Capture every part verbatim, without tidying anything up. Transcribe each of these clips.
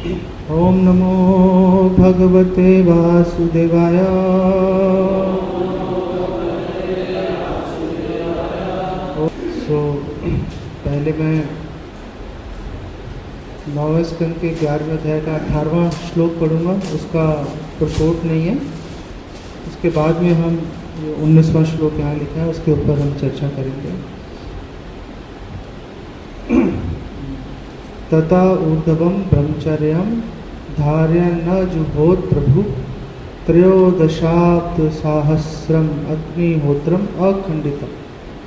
ओम नमो भगवते वासुदेवाय। सो पहले मैं नौवें स्कंद के ग्यारहवें अध्याय का अठारहवां श्लोक पढ़ूंगा, उसका प्रपोर्ट नहीं है। उसके बाद में हम उन्नीसवां श्लोक यहाँ लिखा है, उसके ऊपर हम चर्चा करेंगे। तथा ऊर्ध्वं ब्रह्मचर्यं धार्य न जुहोत प्रभु त्रयोदशाब्द सहस्रम अग्निहोत्रम अखंडितम।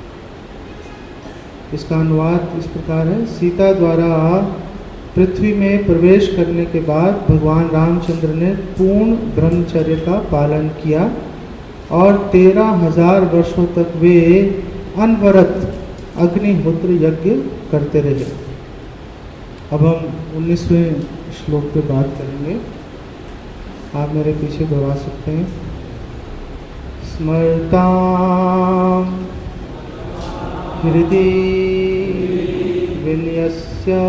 इसका अनुवाद इस प्रकार है। सीता द्वारा पृथ्वी में प्रवेश करने के बाद भगवान रामचंद्र ने पूर्ण ब्रह्मचर्य का पालन किया और तेरह हजार वर्षों तक वे अनवरत अग्निहोत्र यज्ञ करते रहे। अब हम उन्नीसवें श्लोक पे बात करेंगे। आप मेरे पीछे दोहरा सकते हैं। स्मरताम हृदि विन्यस्य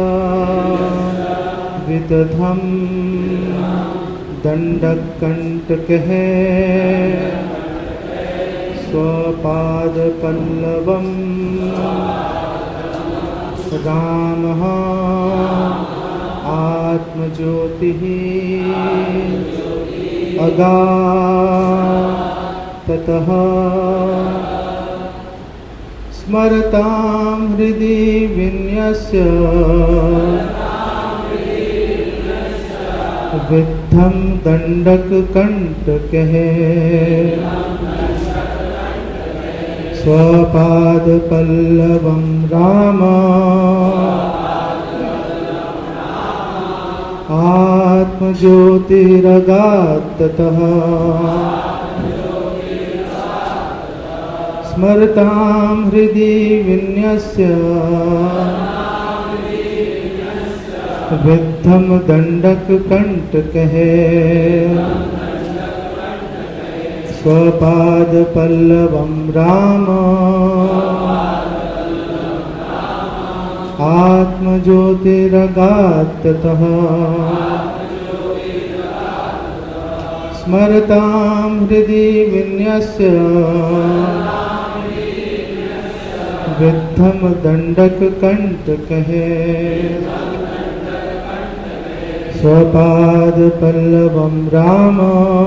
विदधम दंडकंटकः स्वपादपल्लवम् रामः आत्मज्योतिः अगाततः स्मरतां हृदि विन्यस्य विद्धं दण्डककण्टकः स्वपादपल्लवं राम आत्मज्योतिरगात्ततः स्मरतां हृदि विन्यस्य विद्धं दण्डककण्टकः स्वपादपल्लवं राम आत्मज्योतिरगात्ततः स्मरतां हृदि विन्यस्य विद्धं दण्डककण्टकः स्वपादपल्लवं राम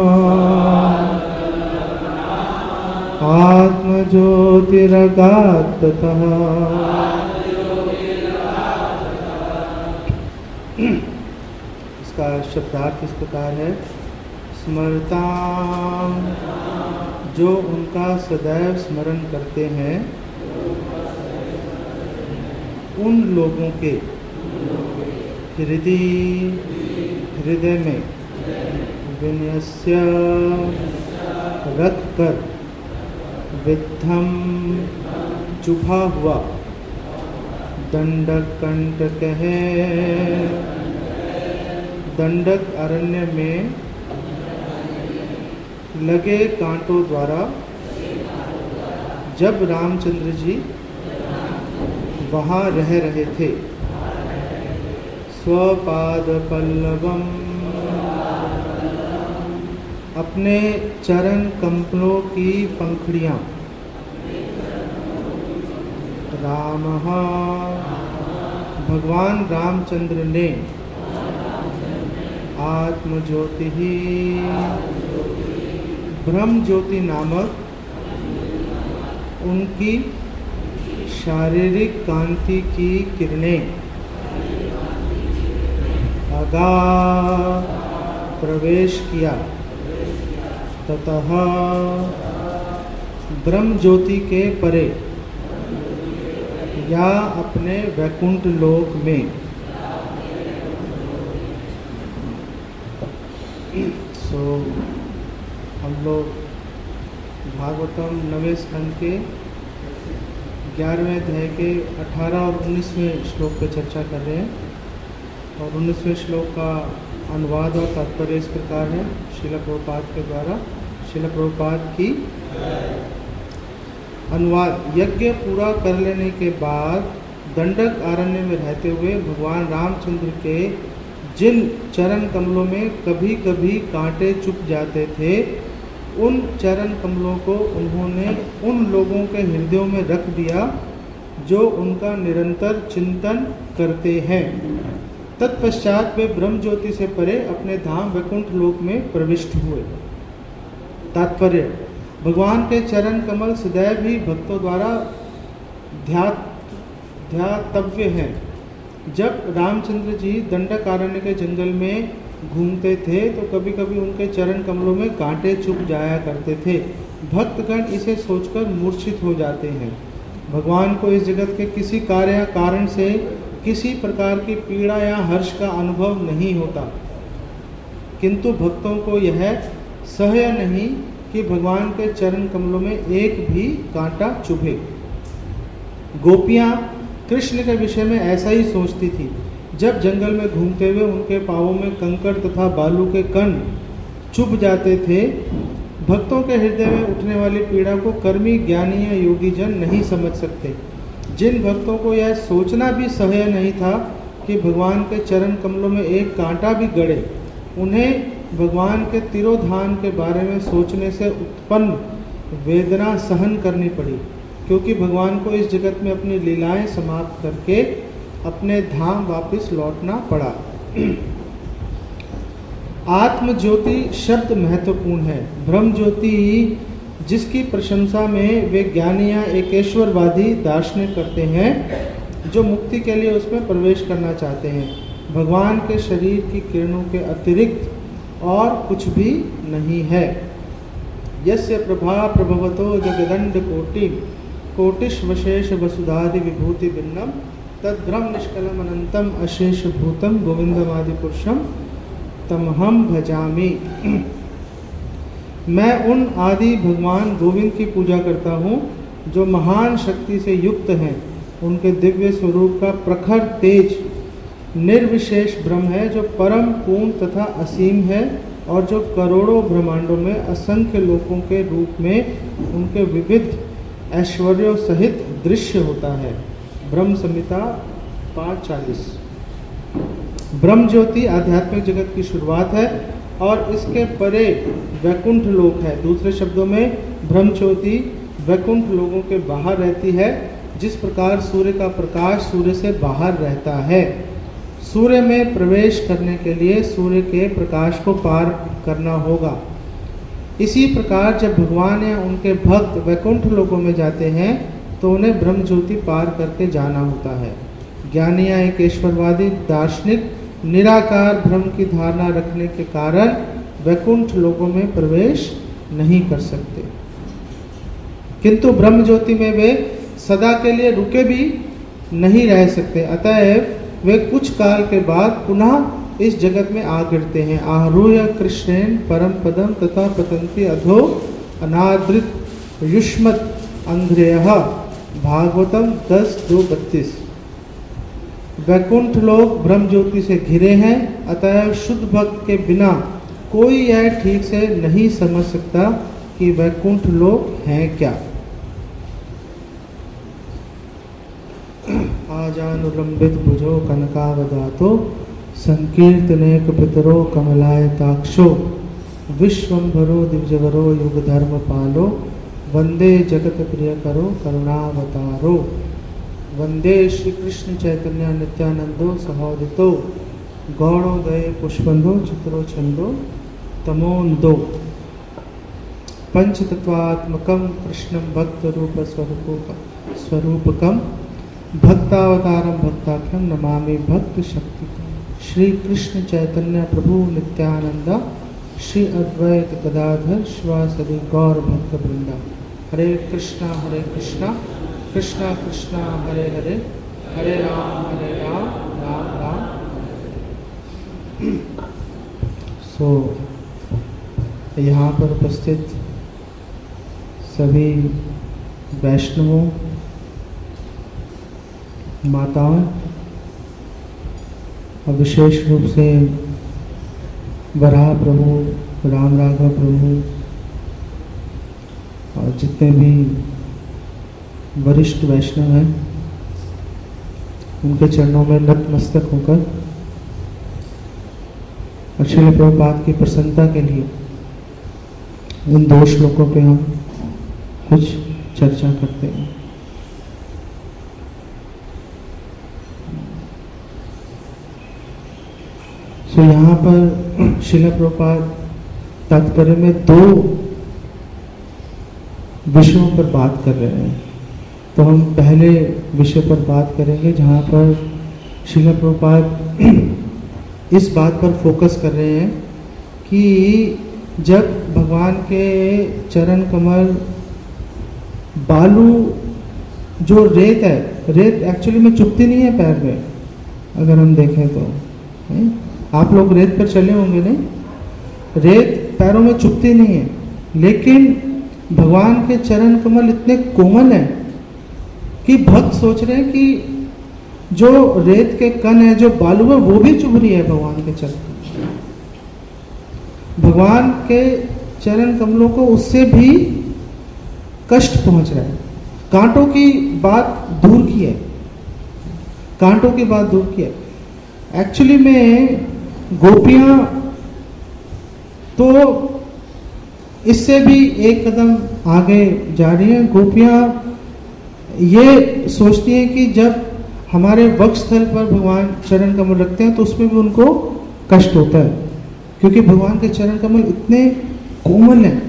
आत्मज्योतिरगात्ततः। इसका शब्दार्थ इस प्रकार है। स्मरताम, जो उनका सदैव स्मरण करते हैं, उन लोगों के हृदय हृदय में विन्यस्य रख कर विद्धम चुभा हुआ दंडकंटकः, दंडक अरण्य में लगे कांटों द्वारा जब रामचंद्र जी वहाँ रह रहे थे, स्वपादपल्लवम, अपने चरण कमलों की पंखुड़ियाँ, रामः, भगवान रामचंद्र ने आत्मज्योति ही ब्रह्म ज्योति नामक उनकी शारीरिक कांति की किरणें अगा प्रवेश किया, ततः ब्रह्म ज्योति के परे या अपने वैकुंठ लोक में। सो so, हम लोग भागवतम नवें स्कंद के ग्यारहवें अध्याय के अठारह और उन्नीसवें श्लोक पर चर्चा कर रहे हैं। और उन्नीसवें श्लोक का अनुवाद और तात्पर्य इस प्रकार है श्रील प्रभुपाद के द्वारा। श्रील प्रभुपाद की अनुवाद। यज्ञ पूरा कर लेने के बाद दंडक अरण्य में रहते हुए भगवान रामचंद्र के जिन चरण कमलों में कभी कभी कांटे चुभ जाते थे, उन चरण कमलों को उन्होंने उन लोगों के हृदयों में रख दिया जो उनका निरंतर चिंतन करते हैं। तत्पश्चात वे ब्रह्म ज्योति से परे अपने धाम वैकुंठ लोक में प्रविष्ट हुए। तात्पर्य: भगवान के चरण कमल सदैव ही भक्तों द्वारा ध्यातव्य हैं। जब रामचंद्र जी दंडकारण्य के जंगल में घूमते थे तो कभी कभी उनके चरण कमलों में कांटे चुभ जाया करते थे। भक्तगण इसे सोचकर मूर्छित हो जाते हैं। भगवान को इस जगत के किसी कार्य या कारण से किसी प्रकार की पीड़ा या हर्ष का अनुभव नहीं होता, किंतु भक्तों को यह सहय नहीं कि भगवान के चरण कमलों में एक भी कांटा चुभे। गोपियां कृष्ण के विषय में ऐसा ही सोचती थी। जब जंगल में घूमते हुए उनके पांवों में कंकड़ तथा बालू के कण चुभ जाते थे, भक्तों के हृदय में उठने वाली पीड़ा को कर्मी ज्ञानी या योगी जन नहीं समझ सकते। जिन भक्तों को यह सोचना भी सहय नहीं था कि भगवान के चरण कमलों में एक कांटा भी गड़े, उन्हें भगवान के तिरोधान के बारे में सोचने से उत्पन्न वेदना सहन करनी पड़ी, क्योंकि भगवान को इस जगत में अपनी लीलाएं समाप्त करके अपने धाम वापस लौटना पड़ा। आत्म ज्योति शब्द महत्वपूर्ण है। ब्रह्म ज्योति जिसकी प्रशंसा में वे ज्ञानी या एकेश्वरवादी दार्शनिक करते हैं, जो मुक्ति के लिए उसमें प्रवेश करना चाहते हैं, भगवान के शरीर की किरणों के अतिरिक्त और कुछ भी नहीं है। यस्य प्रभा प्रभवतो जगदंड कोटि कोटिश वशेष वसुधादि विभूति भिन्नम तद ब्रह्म निष्कलम अनंतम अशेष भूतम गोविंदमादि पुरुषम तमहम भजामि। मैं उन आदि भगवान गोविंद की पूजा करता हूँ जो महान शक्ति से युक्त हैं। उनके दिव्य स्वरूप का प्रखर तेज निर्विशेष ब्रह्म है, जो परम पूर्ण तथा असीम है और जो करोड़ों ब्रह्मांडों में असंख्य लोकों के रूप में उनके विविध ऐश्वर्यों सहित दृश्य होता है। ब्रह्म संहिता पाँच चालीस। ब्रह्म ज्योति आध्यात्मिक जगत की शुरुआत है और इसके परे वैकुंठ लोक है। दूसरे शब्दों में ब्रह्म ज्योति वैकुंठ लोगों के बाहर रहती है, जिस प्रकार सूर्य का प्रकाश सूर्य से बाहर रहता है। सूर्य में प्रवेश करने के लिए सूर्य के प्रकाश को पार करना होगा। इसी प्रकार जब भगवान या उनके भक्त वैकुंठ लोकों में जाते हैं तो उन्हें ब्रह्म ज्योति पार करके जाना होता है। ज्ञानी या एक ईश्वरवादी दार्शनिक निराकार ब्रह्म की धारणा रखने के कारण वैकुंठ लोकों में प्रवेश नहीं कर सकते, किंतु ब्रह्म ज्योति में वे सदा के लिए रुके भी नहीं रह सकते। अतएव वे कुछ काल के बाद पुनः इस जगत में आ गिरते हैं। आहूय कृष्णेन परम पदम तथा पतंती अधो अनादृत युष्मत अंग्रेय भागवतम दस दो बत्तीस। वैकुंठ लोक ब्रह्म ज्योति से घिरे हैं, अतएव शुद्ध भक्त के बिना कोई यह ठीक से नहीं समझ सकता कि वैकुंठ लोक है क्या। आजानुलंबित भुजो कनकावदातो संकीर्तनेक पितरो कमलायताक्षो विश्वंभरो दिव्यवरो युग धर्म पालो वंदे जगत प्रिय करो करुणावतारो। वंदे श्री कृष्ण चैतन्य नित्यानंदो सहोदितो गौणोदय पुष्पंदो चित्रो छंदो तमोन्दो। पंचतत्वात्मकं कृष्णं भक्त रूप स्वरूप स्वरूपकं भक्तावतारं भक्ताख्यं नमामि भक्त शक्ति। श्री कृष्ण चैतन्य प्रभु नित्यानंदा श्री अद्वैत गदाधर श्रीवासदि गौर भक्त वृंदा। हरे कृष्णा हरे कृष्णा कृष्णा कृष्णा हरे हरे हरे राम हरे राम राम राम। सो so, यहाँ पर उपस्थित सभी वैष्णवों, माताओं और विशेष रूप से वराह प्रभु, राम राघव प्रभु और जितने भी वरिष्ठ वैष्णव हैं, उनके चरणों में नतमस्तक होकर और श्रील प्रभुपाद की प्रसन्नता के लिए इन दो श्लोकों पे हम कुछ चर्चा करते हैं। सो यहाँ पर श्रील प्रभुपाद तात्पर्य में दो विषयों पर बात कर रहे हैं। तो हम पहले विषय पर बात करेंगे जहाँ पर श्रील प्रभुपाद इस बात पर फोकस कर रहे हैं कि जब भगवान के चरण कमल बालू जो रेत है, रेत एक्चुअली में चुभती नहीं है पैर में, अगर हम देखें तो है? आप लोग रेत पर चले होंगे नहीं, रेत पैरों में चुभती नहीं है, लेकिन भगवान के चरण कमल इतने कोमल हैं कि भक्त सोच रहे हैं कि जो रेत के कण है, जो बालू है, वो भी चुभ रही है भगवान के चरण। भगवान के चरण कमलों को उससे भी कष्ट पहुंच रहा है। कांटों की बात दूर की है, कांटों की बात दूर की है। एक्चुअली में गोपियां तो इससे भी एक कदम आगे जा रही हैं। गोपियां ये सोचती हैं कि जब हमारे वक्षस्थल पर भगवान चरण कमल रखते हैं तो उसमें भी उनको कष्ट होता है, क्योंकि भगवान के चरण कमल इतने कोमल हैं।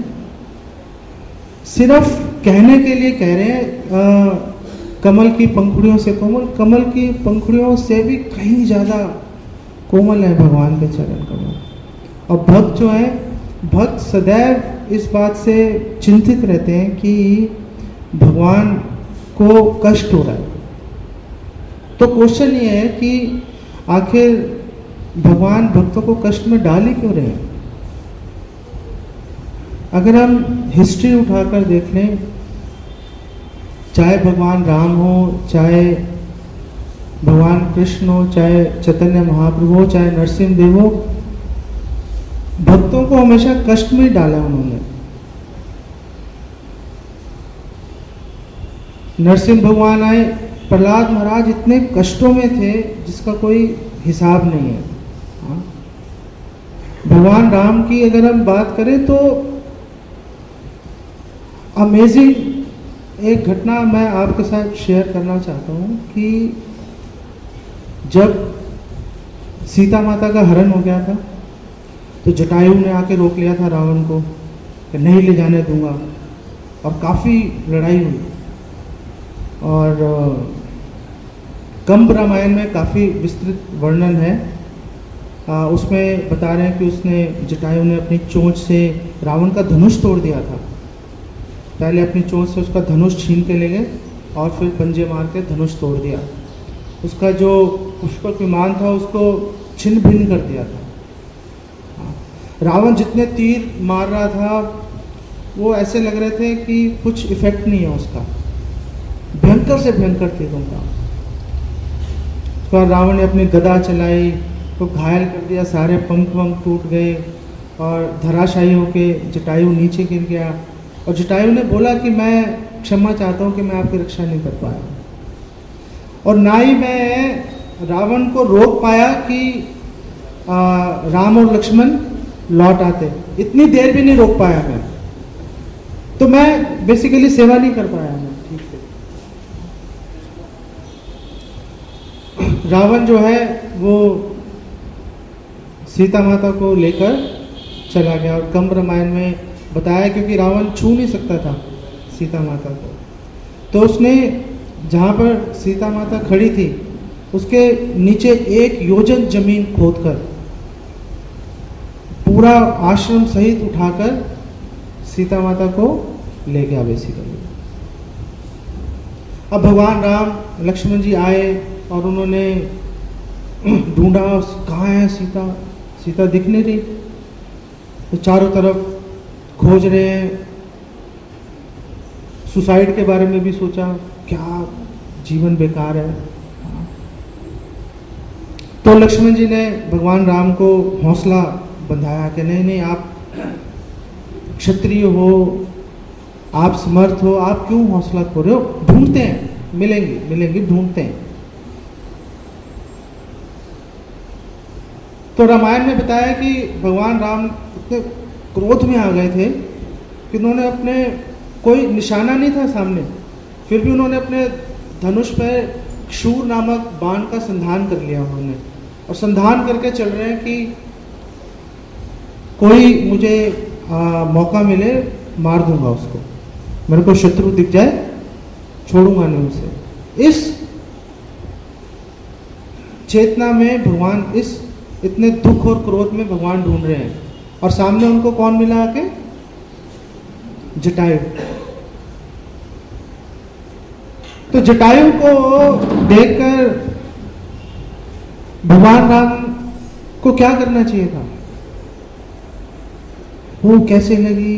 सिर्फ कहने के लिए कह रहे हैं आ, कमल की पंखुड़ियों से कोमल, कमल की पंखुड़ियों से भी कहीं ज्यादा कोमल है भगवान के चरण कमल। और भक्त जो है, भक्त सदैव इस बात से चिंतित रहते हैं कि भगवान को कष्ट हो रहा है। तो क्वेश्चन ये है कि आखिर भगवान भक्तों को कष्ट में डाल ही क्यों रहे हैं? अगर हम हिस्ट्री उठाकर देख लें, चाहे भगवान राम हो, चाहे भगवान कृष्ण हो, चाहे चैतन्य महाप्रभु हो, चाहे नरसिंह देव हो, भक्तों को हमेशा कष्ट में डाला उन्होंने। नरसिंह भगवान आए, प्रहलाद महाराज इतने कष्टों में थे जिसका कोई हिसाब नहीं है। भगवान राम की अगर हम बात करें तो अमेजिंग एक घटना मैं आपके साथ शेयर करना चाहता हूँ कि जब सीता माता का हरण हो गया था तो जटायु ने आके रोक लिया था रावण को कि नहीं ले जाने दूंगा, और काफ़ी लड़ाई हुई। और कंब रामायण में काफ़ी विस्तृत वर्णन है। आ, उसमें बता रहे हैं कि उसने जटायु ने अपनी चोंच से रावण का धनुष तोड़ दिया था। पहले अपनी चोंच से उसका धनुष छीन के ले गए और फिर पंजे मार के धनुष तोड़ दिया। उसका जो पुष्पक विमान था उसको छिन्न भिन्न कर दिया था। रावण जितने तीर मार रहा था वो ऐसे लग रहे थे कि कुछ इफेक्ट नहीं है उसका, भयंकर से भयंकर तीरों का। तो रावण ने अपनी गदा चलाई तो घायल कर दिया, सारे पंख वंख टूट गए और धराशायी होके जटायु नीचे गिर गया। और जटायु ने बोला कि मैं क्षमा चाहता हूँ कि मैं आपकी रक्षा नहीं कर पाया, और ना ही मैं रावण को रोक पाया कि आ, राम और लक्ष्मण लौट आते, इतनी देर भी नहीं रोक पाया मैं, तो मैं बेसिकली सेवा नहीं कर पाया मैं ठीक से। रावण जो है वो सीता माता को लेकर चला गया, और कंब रामायण में बताया क्योंकि रावण छू नहीं सकता था सीता माता को, तो उसने जहाँ पर सीता माता खड़ी थी उसके नीचे एक योजन जमीन खोदकर पूरा आश्रम सहित उठाकर सीता माता को ले गया बेसिकली। अब भगवान राम लक्ष्मण जी आए और उन्होंने ढूंढा कहाँ है सीता, सीता दिख नहीं रही, तो चारों तरफ खोज रहे हैं। सुसाइड के बारे में भी सोचा, क्या जीवन बेकार है। तो लक्ष्मण जी ने भगवान राम को हौसला बंधाया कि नहीं नहीं, आप क्षत्रिय हो, आप समर्थ हो, आप क्यों हौसला खो रहे हो, ढूंढते हैं, मिलेंगे मिलेंगे ढूंढते हैं। तो रामायण में बताया कि भगवान राम इतने क्रोध में आ गए थे कि उन्होंने अपने, कोई निशाना नहीं था सामने, फिर भी उन्होंने अपने धनुष पर शूर नामक बाण का संधान कर लिया उन्होंने, और संधान करके चल रहे हैं कि कोई मुझे आ, मौका मिले मार दूंगा उसको, मेरे को शत्रु दिख जाए छोड़ूंगा नहीं उसे। इस चेतना में भगवान, इस इतने दुख और क्रोध में भगवान ढूंढ रहे हैं, और सामने उनको कौन मिला आके? जटायु। तो जटायु को देखकर भगवान राम को क्या करना चाहिए था? वो कैसे लगी?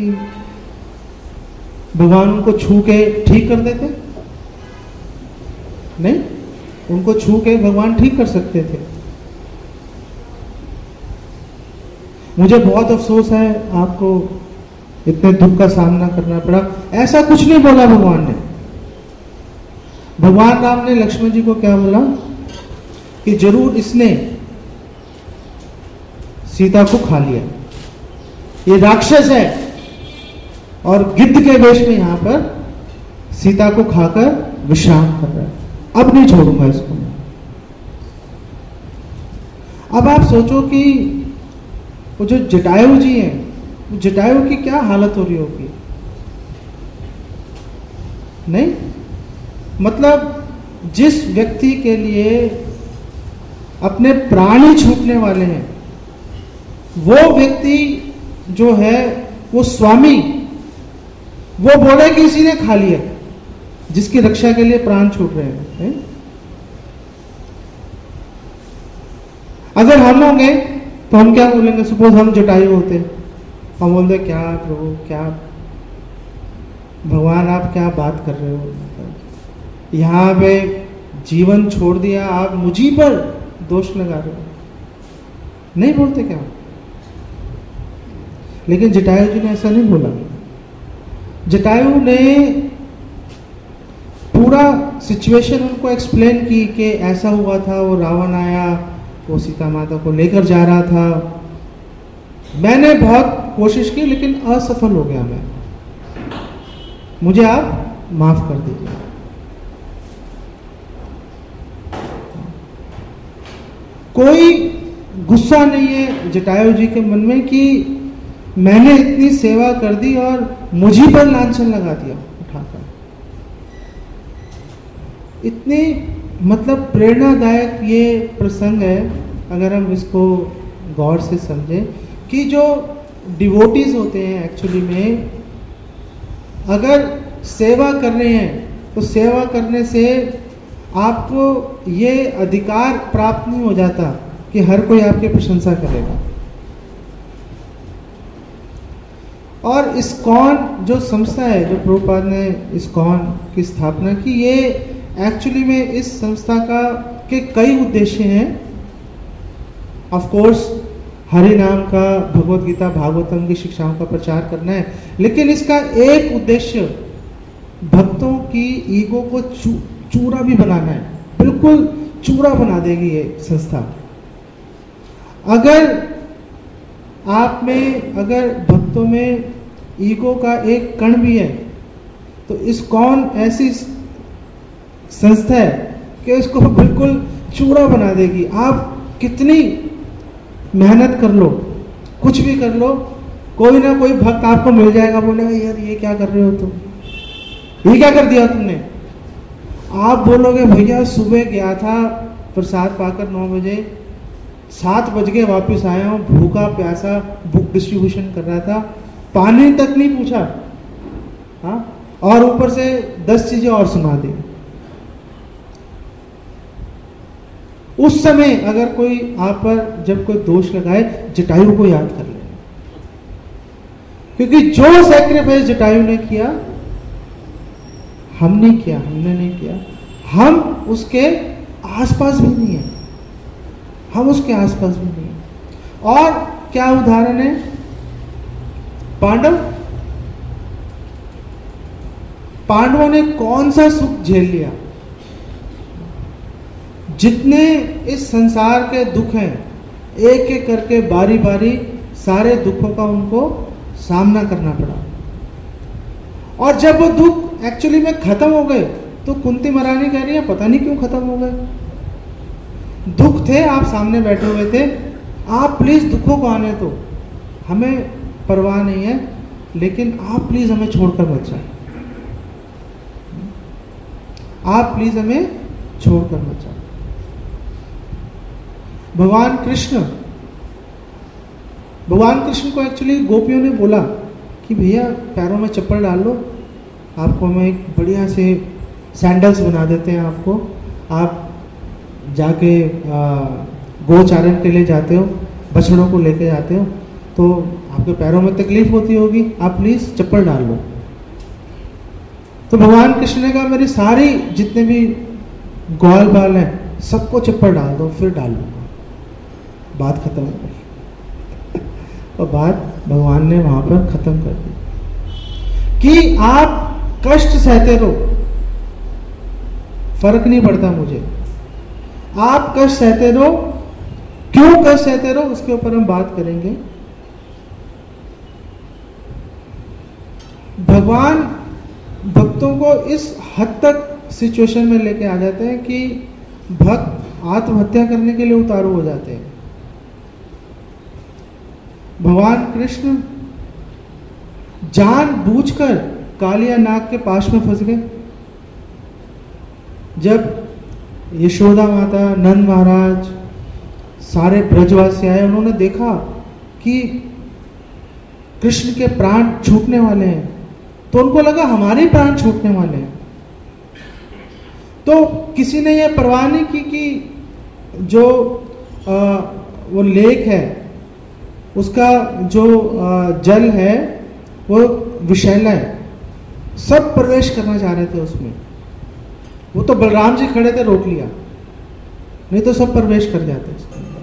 भगवान उनको छू के ठीक कर देते? नहीं, उनको छू के भगवान ठीक कर सकते थे। मुझे बहुत अफसोस है आपको इतने दुख का सामना करना पड़ा। ऐसा कुछ नहीं बोला भगवान ने। भगवान राम ने लक्ष्मण जी को क्या बोला कि जरूर इसने सीता को खा लिया, ये राक्षस है और गिद्ध के वेश में यहां पर सीता को खाकर विश्राम कर रहा है, अब नहीं छोड़ूंगा इसको मैं। अब आप सोचो कि वो जो जटायु जी हैं, जटायु की क्या हालत हो रही होगी? नहीं, मतलब जिस व्यक्ति के लिए अपने प्राण ही छूटने वाले हैं, वो व्यक्ति जो है वो स्वामी, वो बोले कि इसी ने खा लिया, जिसकी रक्षा के लिए प्राण छूट रहे हैं, है? अगर हम होंगे तो हम क्या बोलेंगे? सपोज हम जटायु होते, हम बोलते क्या प्रभु, क्या भगवान आप क्या बात कर रहे हो? यहां पे जीवन छोड़ दिया, आप मुझी पर दोष लगा रहे हो। नहीं बोलते क्या? लेकिन जटायु जी ने ऐसा नहीं बोला। जटायु ने पूरा सिचुएशन उनको एक्सप्लेन की कि ऐसा हुआ था, वो रावण आया, वो सीता माता को लेकर जा रहा था, मैंने बहुत कोशिश की लेकिन असफल हो गया मैं, मुझे आप माफ कर दीजिए। कोई गुस्सा नहीं है जटायु जी के मन में कि मैंने इतनी सेवा कर दी और मुझी पर लांछन लगा दिया उठाकर। इतनी मतलब प्रेरणादायक ये प्रसंग है, अगर हम इसको गौर से समझें कि जो डिवोटीज होते हैं एक्चुअली में अगर सेवा कर रहे हैं तो सेवा करने से आपको ये अधिकार प्राप्त नहीं हो जाता कि हर कोई आपकी प्रशंसा करेगा। और इस्कॉन जो संस्था है, जो प्रभुपाद ने इस्कॉन की स्थापना की, ये एक्चुअली में इस संस्था का के कई उद्देश्य हैं। ऑफ कोर्स हरि नाम का, भगवत गीता भागवतम की शिक्षाओं का प्रचार करना है, लेकिन इसका एक उद्देश्य भक्तों की ईगो को चू, चूरा भी बनाना है। बिल्कुल चूरा बना देगी ये संस्था। अगर आप में, अगर भक्तों में ईगो का एक कण भी है तो इस्कॉन ऐसी संस्था है कि इसको बिल्कुल चूरा बना देगी। आप कितनी मेहनत कर लो, कुछ भी कर लो, कोई ना कोई भक्त आपको मिल जाएगा, बोलेगा यार ये क्या कर रहे हो तुम, ये क्या कर दिया तुमने। आप बोलोगे भैया सुबह गया था प्रसाद पाकर नौ बजे, सात बज के वापस आया हूँ, भूखा प्यासा, बुक डिस्ट्रीब्यूशन कर रहा था, पानी तक नहीं पूछा, हाँ, और ऊपर से दस चीजें और सुना दी। उस समय अगर कोई आप पर जब कोई दोष लगाए, जटायु को याद कर ले, क्योंकि जो सैक्रिफाइस जटायु ने किया हमने किया, हमने नहीं किया। हम उसके आसपास भी नहीं है, हम उसके आसपास भी नहीं है। और क्या उदाहरण है? पांडव, पांडवों ने कौन सा सुख झेल लिया? जितने इस संसार के दुख हैं एक एक करके बारी बारी सारे दुखों का उनको सामना करना पड़ा। और जब वो दुख एक्चुअली में खत्म हो गए तो कुंती महारानी कह रही है पता नहीं क्यों खत्म हो गए। दुख थे, आप सामने बैठे हुए थे, आप प्लीज दुखों को आने दो, हमें परवाह नहीं है, लेकिन आप प्लीज हमें छोड़कर मत जाए, आप प्लीज हमें छोड़कर मत जाए। भगवान कृष्ण भगवान कृष्ण को एक्चुअली गोपियों ने बोला कि भैया पैरों में चप्पल डाल लो, आपको हम एक बढ़िया से सैंडल्स बना देते हैं, आपको आप जाके गोचारण के लिए जाते हो, बछड़ों को लेके जाते हो, तो आपके पैरों में तकलीफ होती होगी, आप प्लीज चप्पल डाल लो। तो भगवान कृष्ण ने कहा मेरी सारी जितने भी ग्वाल बाल हैं सबको चप्पल डाल दो, फिर डाल लूंगा। बात खत्म हो गई और बात भगवान ने वहां पर खत्म कर दी कि आप कष्ट सहते रहो, फर्क नहीं पड़ता मुझे, आप कष्ट सहते रहो। क्यों कष्ट सहते रहो उसके ऊपर हम बात करेंगे। भगवान भक्तों को इस हद तक सिचुएशन में लेके आ जाते हैं कि भक्त आत्महत्या करने के लिए उतारू हो जाते हैं। भगवान कृष्ण जानबूझकर कालिया नाग के पास में फंस गए। जब यशोदा माता, नंद महाराज, सारे ब्रजवासी आए, उन्होंने देखा कि कृष्ण के प्राण छूटने वाले हैं, तो उनको लगा हमारे प्राण छूटने वाले हैं। तो किसी ने यह परवाह नहीं की कि जो आ, वो लेक है उसका जो आ, जल है वो विषैला है, सब प्रवेश करना चाह रहे थे उसमें। वो तो बलराम जी खड़े थे, रोक लिया, नहीं तो सब प्रवेश कर जाते उसके अंदर।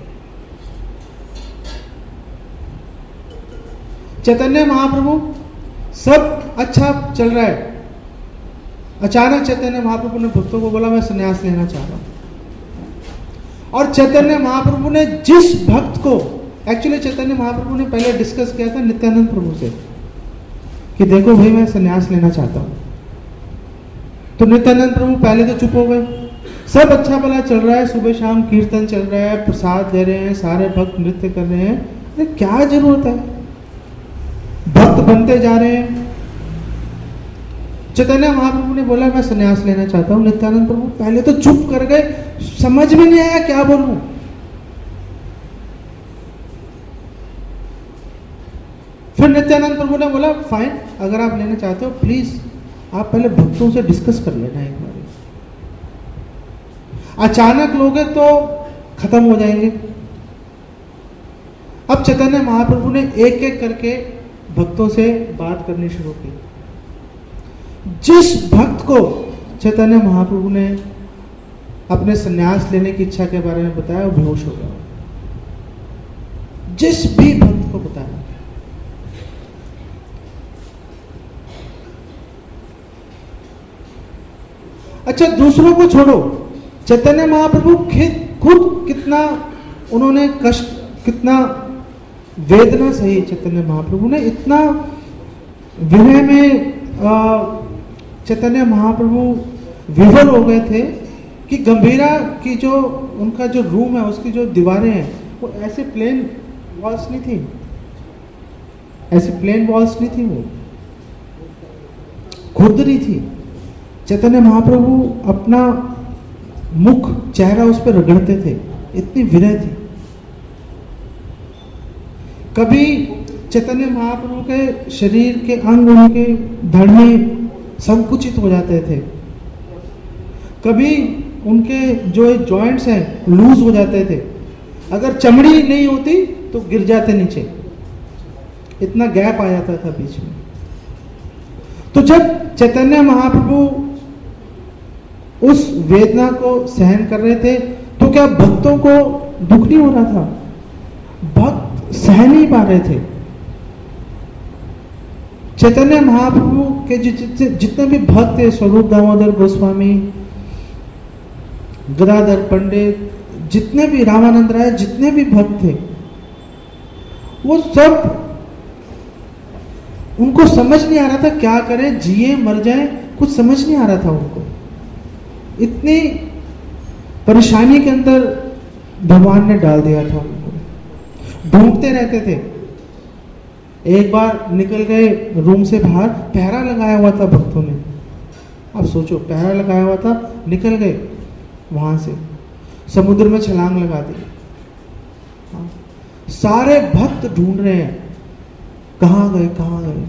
चैतन्य महाप्रभु सब अच्छा चल रहा है, अचानक चैतन्य महाप्रभु ने भक्तों को बोला मैं संन्यास लेना चाह रहा हूं। और चैतन्य महाप्रभु ने जिस भक्त को, एक्चुअली चैतन्य महाप्रभु ने पहले डिस्कस किया था नित्यानंद प्रभु से कि देखो भाई मैं संन्यास लेना चाहता हूं, तो नित्यानंद प्रभु पहले तो चुप हो गए। सब अच्छा भला चल रहा है, सुबह शाम कीर्तन चल रहा है, प्रसाद ले रहे हैं, सारे भक्त नृत्य कर रहे हैं, अरे क्या जरूरत है, भक्त बनते जा रहे हैं। चैतन्य महाप्रभु ने बोला मैं संन्यास लेना चाहता हूं। नित्यानंद प्रभु पहले तो चुप कर गए, समझ में नहीं आया क्या बोलूं। फिर नित्यानंद प्रभु ने बोला फाइन, अगर आप लेना चाहते हो प्लीज आप पहले भक्तों से डिस्कस कर लेना एक बार, अचानक लोगे तो खत्म हो जाएंगे। अब चैतन्य महाप्रभु ने एक एक करके भक्तों से बात करनी शुरू की। जिस भक्त को चैतन्य महाप्रभु ने अपने संन्यास लेने की इच्छा के बारे में बताया वो बेहोश हो गया। जिस भी भक्त को बताया, अच्छा दूसरों को छोड़ो, चैतन्य महाप्रभु खुद कितना उन्होंने कष्ट, कितना वेदना सही। चैतन्य महाप्रभु ने इतना विरह में चैतन्य महाप्रभु विवल हो गए थे कि गंभीरा की जो उनका जो रूम है उसकी जो दीवारें हैं वो ऐसे प्लेन वॉल्स नहीं थी, ऐसे प्लेन वॉल्स नहीं थी, वो खुरदरी थी। चैतन्य महाप्रभु अपना मुख, चेहरा उस पर रगड़ते थे, इतनी विरह थी। कभी चैतन्य महाप्रभु के शरीर के अंग, उनके धड़ में संकुचित हो जाते थे, कभी उनके जो जॉइंट्स हैं लूज हो जाते थे, अगर चमड़ी नहीं होती तो गिर जाते नीचे, इतना गैप आ जाता था बीच में। तो जब चैतन्य महाप्रभु उस वेदना को सहन कर रहे थे तो क्या भक्तों को दुख नहीं हो रहा था? भक्त सह नहीं पा रहे थे। चैतन्य महाप्रभु के जितने भी भक्त थे, स्वरूप दामोदर गोस्वामी, गदाधर पंडित, जितने भी रामानंद राय, जितने भी भक्त थे, वो सब, उनको समझ नहीं आ रहा था क्या करें, जिए मर जाए, कुछ समझ नहीं आ रहा था उनको। इतनी परेशानी के अंदर भगवान ने डाल दिया था उनको। ढूंढते रहते थे। एक बार निकल गए रूम से बाहर, पहरा लगाया हुआ था भक्तों ने। अब सोचो, पहरा लगाया हुआ था, निकल गए वहां से, समुद्र में छलांग लगा दी। सारे भक्त ढूंढ रहे हैं, कहां गए कहां गए।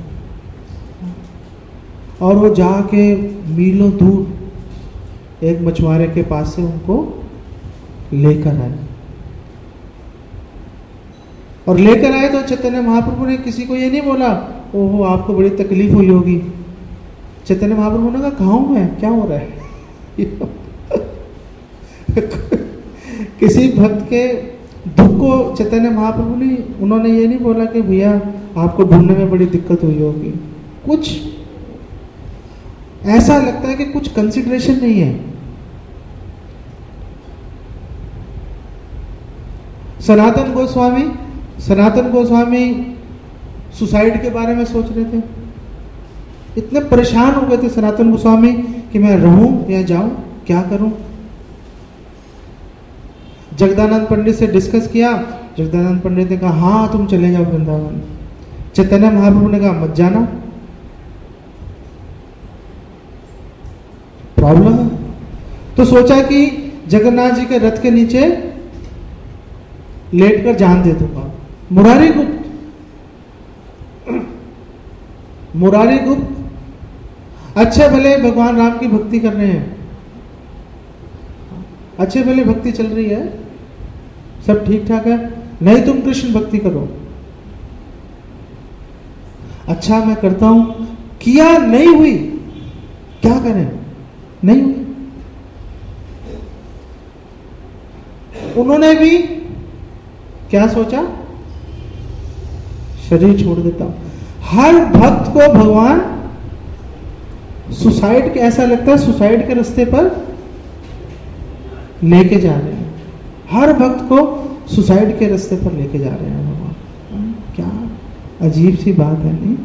और वो जाके मीलों दूर एक मछुआरे के पास से उनको लेकर आए। और लेकर आए तो चैतन्य महाप्रभु ने किसी को ये नहीं बोला, ओहो आपको बड़ी तकलीफ हुई होगी। चैतन्य महाप्रभु ने कहा, कहाँ हूं मैं, क्या हो रहा है। किसी भक्त के दुख को चैतन्य महाप्रभु ने, उन्होंने ये नहीं बोला कि भैया आपको ढूंढने में बड़ी दिक्कत हुई होगी। कुछ ऐसा लगता है कि कुछ कंसिडरेशन नहीं है। सनातन गोस्वामी सनातन गोस्वामी सुसाइड के बारे में सोच रहे थे। इतने परेशान हो गए थे सनातन गोस्वामी कि मैं रहूं या जाऊं, क्या करूं। जगदानंद पंडित से डिस्कस किया। जगदानंद पंडित ने कहा हाँ तुम चले जाओ वृंदावन। चैतन्य महाप्रभु ने कहा मत जाना, प्रॉब्लम है। तो सोचा कि जगन्नाथ जी के रथ के नीचे लेटकर जान दे दूंगा। मुरारी गुप्त मुरारी गुप्त अच्छे भले भगवान राम की भक्ति कर रहे हैं, अच्छे भले भक्ति चल रही है, सब ठीक ठाक है, नहीं तुम कृष्ण भक्ति करो। अच्छा मैं करता हूं, किया नहीं हुई, क्या करें, नहीं हुई। उन्होंने भी क्या सोचा, शरीर छोड़ देता हूं। हर भक्त को भगवान सुसाइड के, ऐसा लगता है सुसाइड के रास्ते पर लेके जा रहे हैं। हर भक्त को सुसाइड के रास्ते पर लेके जा रहे हैं भगवान। क्या अजीब सी बात है, नहीं।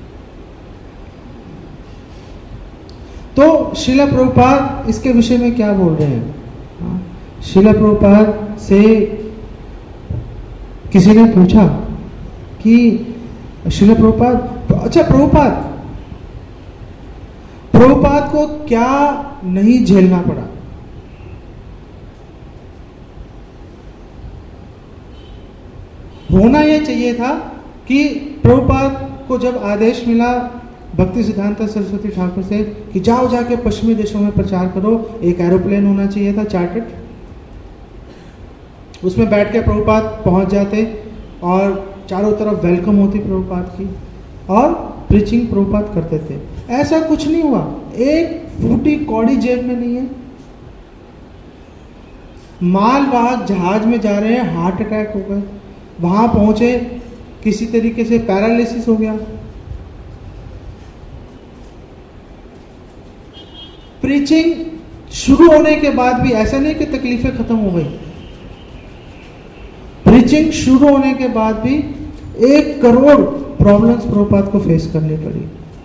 तो श्रील प्रभुपाद इसके विषय में क्या बोल रहे हैं। श्रील प्रभुपाद से किसी ने पूछा कि श्रील प्रभुपाद, अच्छा प्रभुपाद प्रभुपाद को क्या नहीं झेलना पड़ा। होना यह चाहिए था कि प्रभुपाद को जब आदेश मिला भक्ति सिद्धांत सरस्वती ठाकुर से कि जाओ जाके पश्चिमी देशों में प्रचार करो, एक एरोप्लेन होना चाहिए था चार्टर्ड, उसमें बैठ के प्रभुपाद पहुंच जाते और चारों तरफ वेलकम होती प्रभुपाद की और प्रीचिंग प्रभुपाद करते थे। ऐसा कुछ नहीं हुआ, एक फूटी कौड़ी जेब में नहीं है। मालवाहक जहाज में जा रहे हैं, हार्ट अटैक हो गए, वहां पहुंचे किसी तरीके से पैरालिसिस हो गया। प्रीचिंग शुरू होने के बाद भी ऐसा नहीं कि तकलीफें खत्म हो गई, प्रीचिंग शुरू होने के बाद भी एक करोड़ प्रॉब्लम्स प्रभुपाद को फेस करनी पड़ी।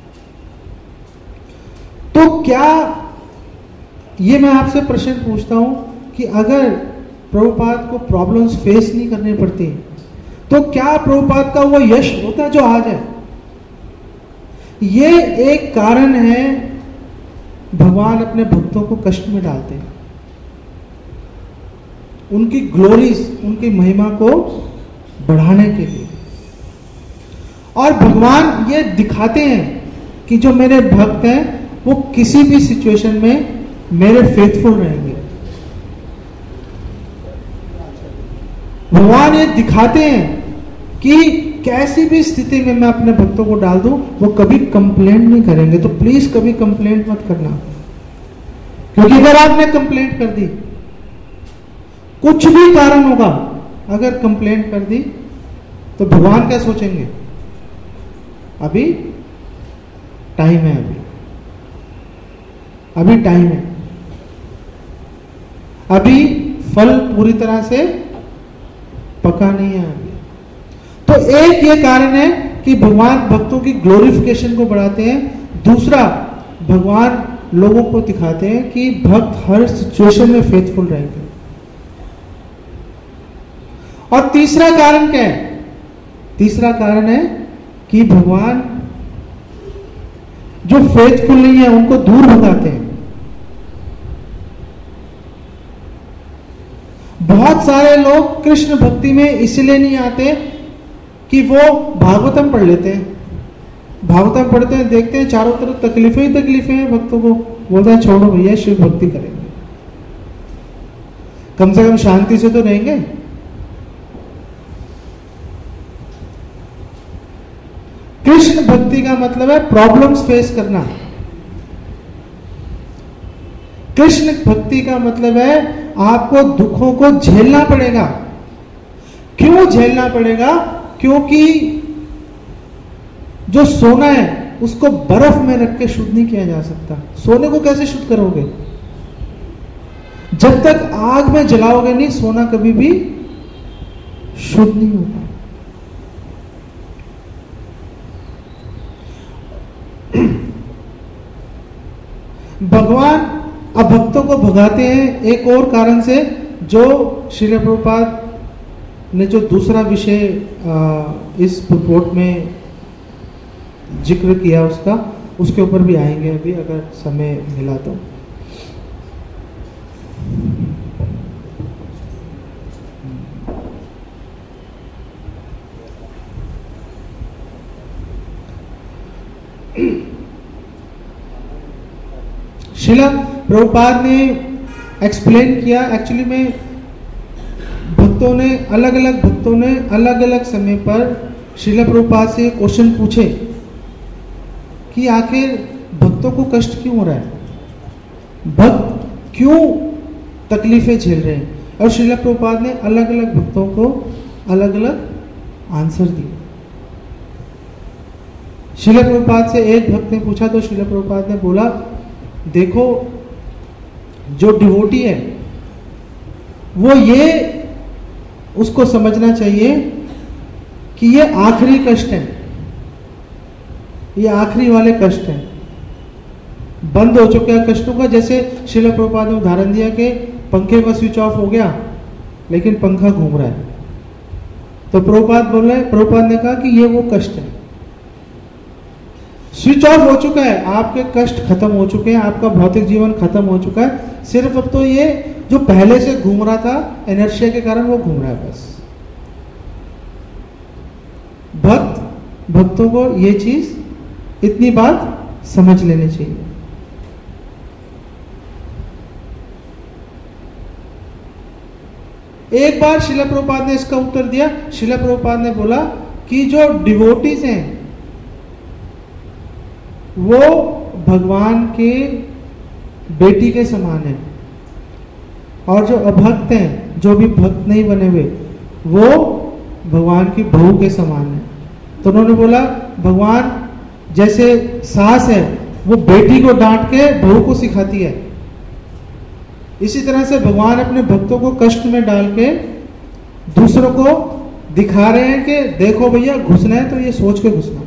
तो क्या, ये मैं आपसे प्रश्न पूछता हूं कि अगर प्रभुपाद को प्रॉब्लम्स फेस नहीं करनी पड़ती तो क्या प्रभुपाद का वो यश होता जो आज है। ये एक कारण है भगवान अपने भक्तों को कष्ट में डालते हैं, उनकी ग्लोरीज, उनकी महिमा को बढ़ाने के लिए। और भगवान ये दिखाते हैं कि जो मेरे भक्त हैं वो किसी भी सिचुएशन में मेरे फेथफुल रहेंगे। भगवान ये दिखाते हैं कि कैसी भी स्थिति में मैं अपने भक्तों को डाल दूं वो कभी कंप्लेंट नहीं करेंगे। तो प्लीज कभी कंप्लेंट मत करना, क्योंकि अगर आपने कंप्लेंट कर दी, कुछ भी कारण होगा, अगर कंप्लेंट कर दी तो भगवान क्या सोचेंगे, अभी टाइम है, अभी अभी टाइम है, अभी फल पूरी तरह से पका नहीं है अभी। तो एक ये कारण है कि भगवान भक्तों की ग्लोरिफिकेशन को बढ़ाते हैं। दूसरा, भगवान लोगों को दिखाते हैं कि भक्त हर सिचुएशन में फेथफुल रहेंगे। और तीसरा कारण क्या है? तीसरा कारण है कि भगवान जो फेथफुल नहीं है उनको दूर भगाते हैं। बहुत सारे लोग कृष्ण भक्ति में इसलिए नहीं आते कि वो भागवतम पढ़ लेते हैं, भागवतम पढ़ते हैं, देखते हैं चारों तरफ तकलीफें ही तकलीफें हैं, भक्तों को बोलता है छोड़ो भैया शिव भक्ति करेंगे, कम से कम शांति से तो रहेंगे। कृष्ण भक्ति का मतलब है प्रॉब्लम्स फेस करना। कृष्ण भक्ति का मतलब है आपको दुखों को झेलना पड़ेगा। क्यों झेलना पड़ेगा? क्योंकि जो सोना है उसको बर्फ में रख के शुद्ध नहीं किया जा सकता। सोने को कैसे शुद्ध करोगे? जब तक आग में जलाओगे नहीं, सोना कभी भी शुद्ध नहीं होगा। भगवान अब भक्तों को भगाते हैं एक और कारण से, जो श्रील प्रभुपाद ने जो दूसरा विषय इस रिपोर्ट में जिक्र किया उसका, उसके ऊपर भी आएंगे अभी अगर समय मिला तो। श्रील प्रभुपाद ने एक्सप्लेन किया, एक्चुअली में भक्तों ने अलग अलग भक्तों ने अलग अलग समय पर श्रील प्रभुपाद से क्वेश्चन पूछे कि आखिर भक्तों को कष्ट क्यों हो रहा है, भक्त क्यों तकलीफें झेल रहे हैं, और श्रील प्रभुपाद ने अलग अलग भक्तों को अलग अलग आंसर दिए। श्रील प्रभुपाद से एक भक्त ने पूछा तो श्रील प्रभुपाद ने बोला, देखो जो डिवोटी है वो ये उसको समझना चाहिए कि ये आखिरी कष्ट है, ये आखिरी वाले कष्ट हैं, बंद हो चुके हैं कष्टों का। जैसे श्रील प्रभुपाद ने उदाहरण दिया कि पंखे का स्विच ऑफ हो गया लेकिन पंखा घूम रहा है, तो प्रभुपाद बोल रहे प्रभुपाद ने कहा कि ये वो कष्ट है, स्विच ऑफ हो चुका है, आपके कष्ट खत्म हो चुके हैं, आपका भौतिक जीवन खत्म हो चुका है, सिर्फ अब तो ये जो पहले से घूम रहा था इनर्शिया के कारण वो घूम रहा है बस। भक्त भक्तों को ये चीज, इतनी बात समझ लेनी चाहिए। एक बार श्रील प्रभुपाद ने इसका उत्तर दिया। श्रील प्रभुपाद ने बोला कि जो डिवोटीज हैं वो भगवान के बेटी के समान है, और जो अभक्त हैं, जो भी भक्त नहीं बने हुए, वो भगवान की बहू के समान है। तो उन्होंने बोला भगवान जैसे सास है वो बेटी को डांट के बहू को सिखाती है, इसी तरह से भगवान अपने भक्तों को कष्ट में डाल के दूसरों को दिखा रहे हैं कि देखो भैया घुसना है तो ये सोच के घुसना।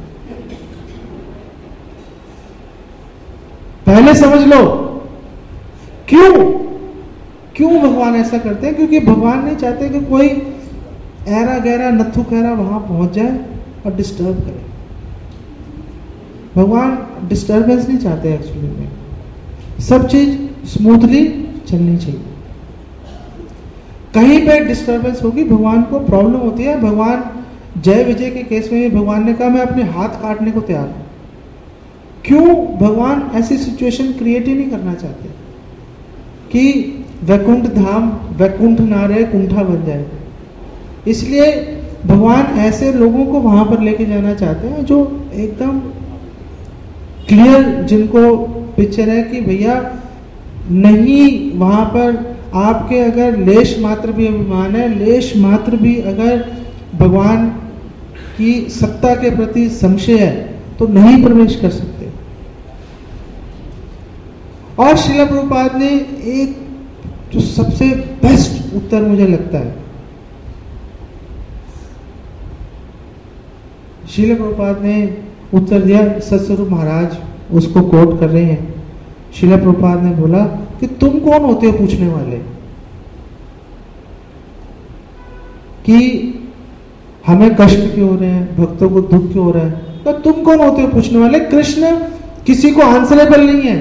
पहले समझ लो क्यों क्यों भगवान ऐसा करते हैं, क्योंकि भगवान नहीं चाहते कि कोई ऐरा गहरा नथु खैरा वहां पहुंच जाए और डिस्टर्ब करे। भगवान डिस्टर्बेंस नहीं चाहते, एक्चुअली में सब चीज स्मूथली चलनी चाहिए। कहीं पे डिस्टर्बेंस होगी भगवान को प्रॉब्लम होती है। भगवान जय विजय के केस में भी भगवान ने कहा मैं अपने हाथ काटने को तैयार हूं। क्यों? भगवान ऐसी सिचुएशन क्रिएट ही नहीं करना चाहते कि वैकुंठ धाम वैकुंठ ना रहे कुंठा बन जाए। इसलिए भगवान ऐसे लोगों को वहां पर लेके जाना चाहते हैं जो एकदम क्लियर, जिनको पिक्चर है कि भैया नहीं, वहां पर आपके अगर लेश मात्र भी अभिमान है, लेश मात्र भी अगर भगवान की सत्ता के प्रति संशय है तो नहीं प्रवेश कर सकते। और श्रील प्रभुपाद ने एक जो सबसे बेस्ट उत्तर मुझे लगता है। श्रील प्रभुपाद ने उत्तर दिया, सतस्वरूप महाराज उसको कोट कर रहे हैं। श्रील प्रभुपाद ने बोला कि तुम कौन होते हो पूछने वाले कि हमें कष्ट क्यों हो रहे हैं, भक्तों को दुख क्यों हो रहा है? तो तुम कौन होते हो पूछने वाले? कृष्ण किसी को आंसरेबल नहीं है,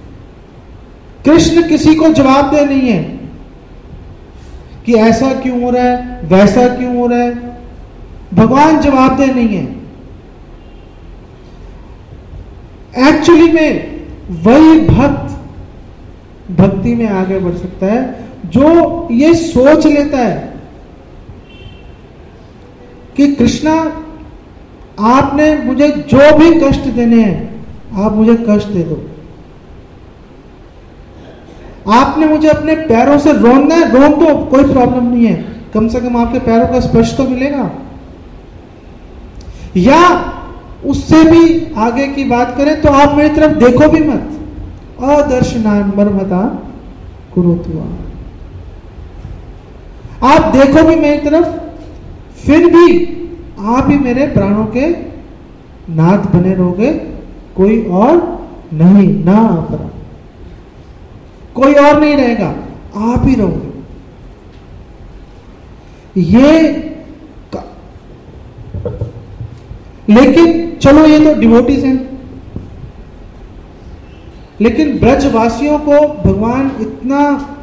कृष्ण किसी को जवाब दे नहीं है कि ऐसा क्यों हो रहा है, वैसा क्यों हो रहा है। भगवान जवाब दे नहीं है। एक्चुअली में वही भक्त भक्ति में आगे बढ़ सकता है जो ये सोच लेता है कि कृष्णा आपने मुझे जो भी कष्ट देने हैं आप मुझे कष्ट दे दो, आपने मुझे अपने पैरों से रोना है रोन दो, कोई प्रॉब्लम नहीं है, कम से कम आपके पैरों का स्पर्श तो मिलेगा। या उससे भी आगे की बात करें तो आप मेरी तरफ देखो भी मत, अदर्शनान मर्मता कुरुतु, आप देखो भी मेरी तरफ, फिर भी आप ही मेरे प्राणों के नाथ बने रहोगे, कोई और नहीं, ना अपरा, कोई और नहीं रहेगा, आप ही रहोगे। ये लेकिन चलो ये तो डिवोटीज हैं, लेकिन ब्रजवासियों को भगवान इतना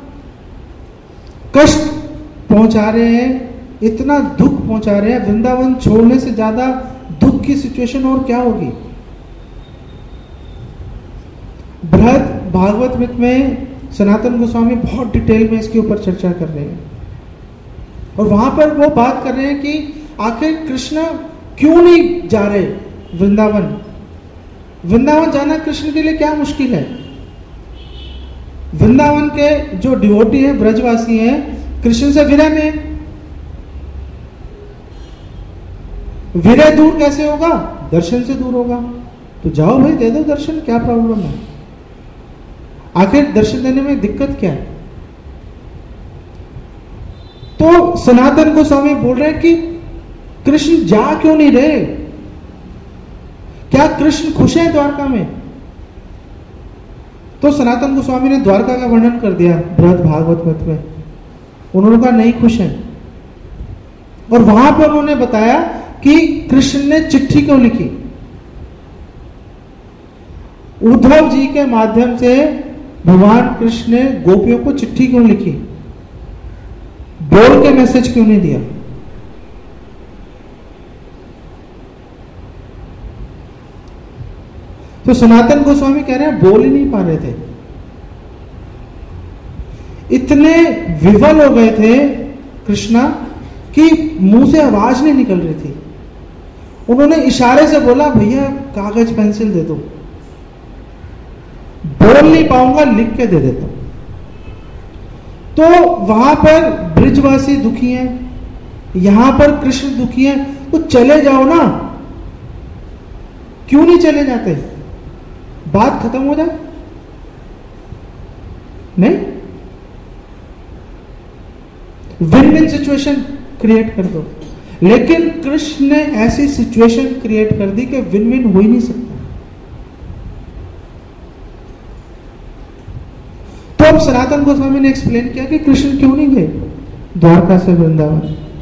कष्ट पहुंचा रहे हैं, इतना दुख पहुंचा रहे हैं, वृंदावन छोड़ने से ज्यादा दुख की सिचुएशन और क्या होगी। बृहद भागवत मित में सनातन गोस्वामी बहुत डिटेल में इसके ऊपर चर्चा कर रहे हैं और वहां पर वो बात कर रहे हैं कि आखिर कृष्ण क्यों नहीं जा रहे वृंदावन। वृंदावन जाना कृष्ण के लिए क्या मुश्किल है? वृंदावन के जो डिवोटी हैं, ब्रजवासी हैं, कृष्ण से विरह में। विरह दूर कैसे होगा? दर्शन से दूर होगा। तो जाओ भाई, दे दो दर्शन, क्या प्रॉब्लम है? आखिर दर्शन देने में दिक्कत क्या है? तो सनातन गोस्वामी बोल रहे हैं कि कृष्ण जा क्यों नहीं रहे? क्या कृष्ण खुश है द्वारका में? तो सनातन गोस्वामी ने द्वारका का वर्णन कर दिया बृहद भागवत मत में। उन्होंने कहा नहीं खुश है, और वहां पर उन्होंने बताया कि कृष्ण ने चिट्ठी क्यों लिखी। उद्धव जी के माध्यम से भगवान कृष्ण ने गोपियों को चिट्ठी क्यों लिखी, बोल के मैसेज क्यों नहीं दिया? तो सनातन गोस्वामी कह रहे हैं बोल ही नहीं पा रहे थे, इतने विवल हो गए थे कृष्णा कि मुंह से आवाज नहीं निकल रही थी। उन्होंने इशारे से बोला भैया कागज पेंसिल दे दो, बोल नहीं पाऊंगा लिख के दे देता हूं। तो वहां पर ब्रिजवासी दुखी हैं, यहां पर कृष्ण दुखी हैं, तो चले जाओ ना। क्यों नहीं चले जाते? बात खत्म हो जाए? नहीं, विन विन सिचुएशन क्रिएट कर दो। लेकिन कृष्ण ने ऐसी सिचुएशन क्रिएट कर दी कि विन विन हो ही नहीं सकता। तो अब सनातन गोस्वामी ने एक्सप्लेन किया कि कृष्ण क्यों नहीं गए द्वारका से वृंदावन।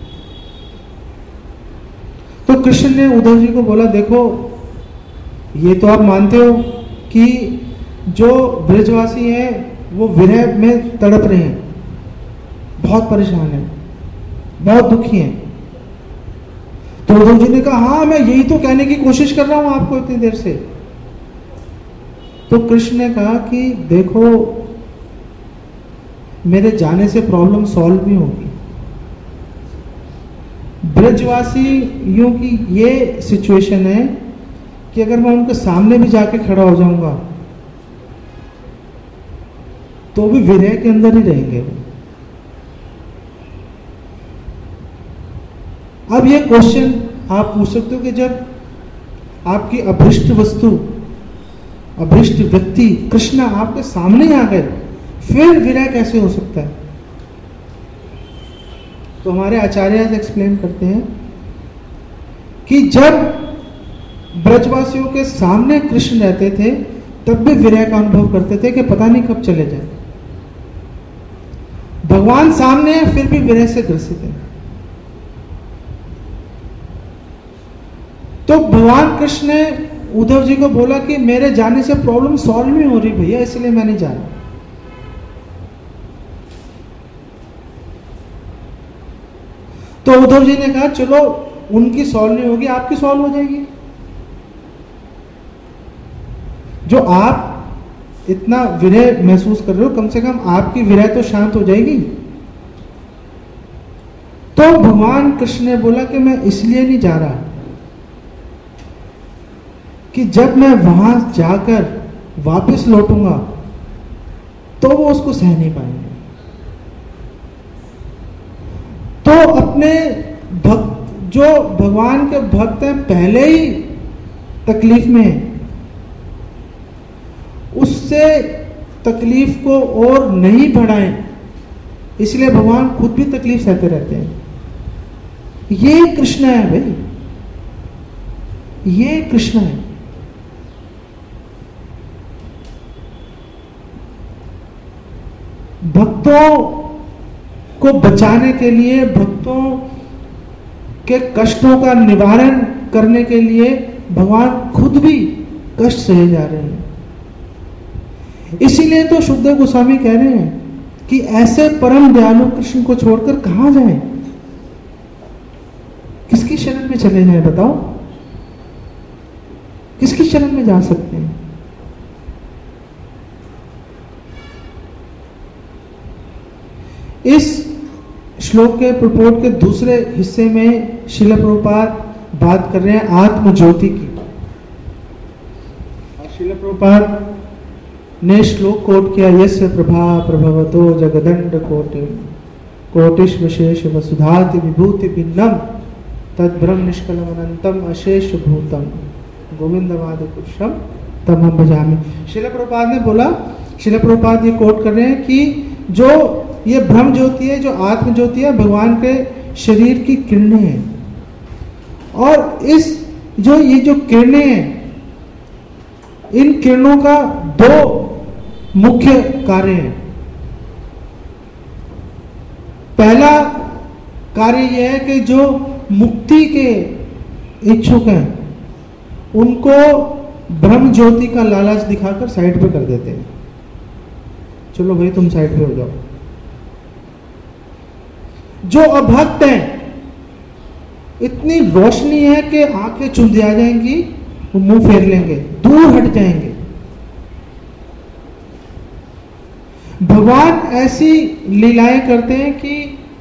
तो कृष्ण ने उद्धव जी को बोला देखो, ये तो आप मानते हो कि जो ब्रजवासी हैं वो विरह में तड़प रहे हैं, बहुत परेशान हैं, बहुत दुखी हैं। तो उद्धव जी ने कहा हाँ मैं यही तो कहने की कोशिश कर रहा हूं आपको इतनी देर से। तो कृष्ण ने कहा कि देखो मेरे जाने से प्रॉब्लम सॉल्व भी होगी। ब्रजवासियों की ये सिचुएशन है कि अगर मैं उनके सामने भी जाके खड़ा हो जाऊंगा तो भी विरह के अंदर ही रहेंगे। अब ये क्वेश्चन आप पूछ सकते हो कि जब आपकी अभीष्ट वस्तु, अभीष्ट व्यक्ति कृष्ण आपके सामने आ गए, फिर विरह कैसे हो सकता है? तो हमारे आचार्य एक्सप्लेन करते हैं कि जब ब्रजवासियों के सामने कृष्ण रहते थे तब भी विरह का अनुभव करते थे कि पता नहीं कब चले जाए। भगवान सामने है फिर भी विरह से ग्रसित है। तो भगवान कृष्ण ने उद्धव जी को बोला कि मेरे जाने से प्रॉब्लम सॉल्व नहीं हो रही भैया, इसलिए मैं नहीं जा रहा। तो उद्धव जी ने कहा चलो उनकी सॉल्व नहीं होगी, आपकी सॉल्व हो जाएगी। जो आप इतना विरह महसूस कर रहे हो, कम से कम आपकी विरह तो शांत हो जाएगी। तो भगवान कृष्ण ने बोला कि मैं इसलिए नहीं जा रहा कि जब मैं वहां जाकर वापस लौटूंगा तो वो उसको सह नहीं पाएंगे। तो अपने भक्त जो भगवान के भक्त हैं पहले ही तकलीफ में है, उससे तकलीफ को और नहीं बढ़ाएं, इसलिए भगवान खुद भी तकलीफ सहते रहते हैं। ये कृष्ण है भाई, ये कृष्ण है। भक्तों को बचाने के लिए, भक्तों के कष्टों का निवारण करने के लिए भगवान खुद भी कष्ट सहे जा रहे हैं। इसीलिए तो शुद्धदेव गोस्वामी कह रहे हैं कि ऐसे परम दयालु कृष्ण को छोड़कर कहां जाएं? किसकी शरण में चले जाएं बताओ? किसकी शरण में जा सकते हैं? इस श्लोक के प्रपोट के दूसरे हिस्से में श्रील प्रभुपाद बात कर रहे हैं आत्म ज्योति की। श्रील प्रभुपाद ने श्लोक कोट किया, यस्य प्रभा प्रभवतो जगदंड कोटि कोटिश विशेष वसुधाति विभूति भिन्नम तद्ब्रह्म निष्कलम अनंतम अशेष भूतम गोविंदवाद पुरुषम तम हम भजामि। श्रील प्रभुपाद ने बोला, श्रील प्रभुपाद ये कोट कर रहे हैं कि जो ये ब्रह्म ज्योति है, जो आत्म ज्योति है, भगवान के शरीर की किरणें हैं। और इस जो ये जो किरणें हैं, इन किरणों का दो मुख्य कार्य हैं। पहला कार्य यह है कि जो मुक्ति के इच्छुक हैं उनको ब्रह्म ज्योति का लालच दिखाकर साइड पे कर देते हैं, चलो भाई तुम साइड पे हो जाओ। जो अभक्त हैं, इतनी रोशनी है कि आंखें चुंधिया जाएंगी, वो मुंह फेर लेंगे, दूर हट जाएंगे। भगवान ऐसी लीलाएं करते हैं कि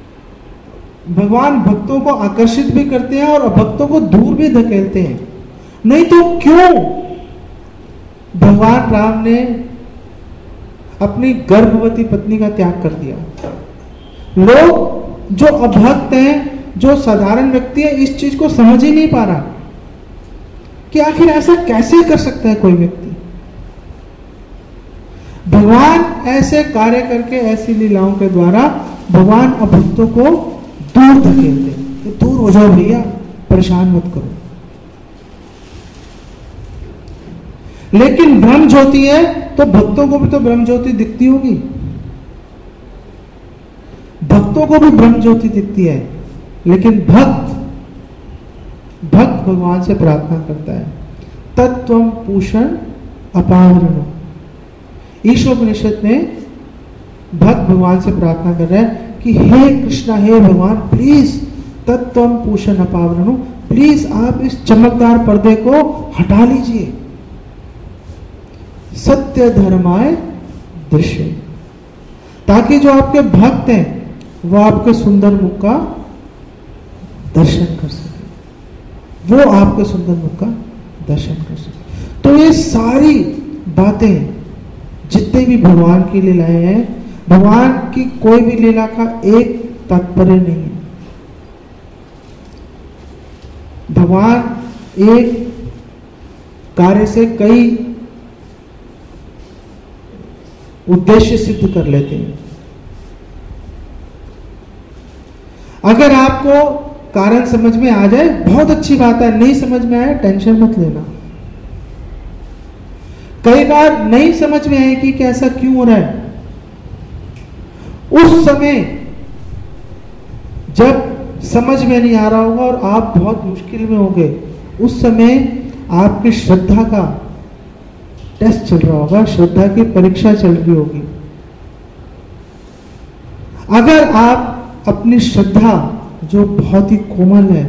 भगवान भक्तों को आकर्षित भी करते हैं और अभक्तों को दूर भी धकेलते हैं। नहीं तो क्यों भगवान राम ने अपनी गर्भवती पत्नी का त्याग कर दिया? लोग जो अभक्त हैं, जो साधारण व्यक्ति है, इस चीज को समझ ही नहीं पा रहा कि आखिर ऐसा कैसे कर सकता है कोई व्यक्ति। भगवान ऐसे कार्य करके, ऐसी लीलाओं के द्वारा भगवान अभक्तों को दूर धकेलते हैं कि दूर हो जाओ भैया, परेशान मत करो। लेकिन ब्रह्म ज्योति है तो भक्तों को भी तो ब्रह्म ज्योति दिखती होगी, भक्तों को भी ब्रह्म ज्योति दिखती है। लेकिन भक्त भक्त भगवान से प्रार्थना करता है, तत्त्वम पूषण अपावरण। ईशोपनिषद में भक्त भगवान से प्रार्थना कर रहा है कि हे कृष्णा, हे भगवान, प्लीज तत्त्वम पूषण अपावरण, प्लीज आप इस चमकदार पर्दे को हटा लीजिए, सत्य धर्माय दृश्य, ताकि जो आपके भक्त हैं वो आपके सुंदर मुख का दर्शन कर सके, वो आपके सुंदर मुख का दर्शन कर सके। तो ये सारी बातें, जितने भी भगवान की लीलाएं हैं, भगवान की कोई भी लीला का एक तात्पर्य नहीं है। भगवान एक कार्य से कई उद्देश्य सिद्ध कर लेते हैं। अगर आपको कारण समझ में आ जाए बहुत अच्छी बात है, नहीं समझ में आए टेंशन मत लेना। कई बार नहीं समझ में आए कि ऐसा क्यों हो रहा है, उस समय जब समझ में नहीं आ रहा होगा और आप बहुत मुश्किल में होंगे, उस समय आपकी श्रद्धा का टेस्ट चल रहा होगा, श्रद्धा की परीक्षा चल रही होगी। अगर आप अपनी श्रद्धा जो बहुत ही कोमल है,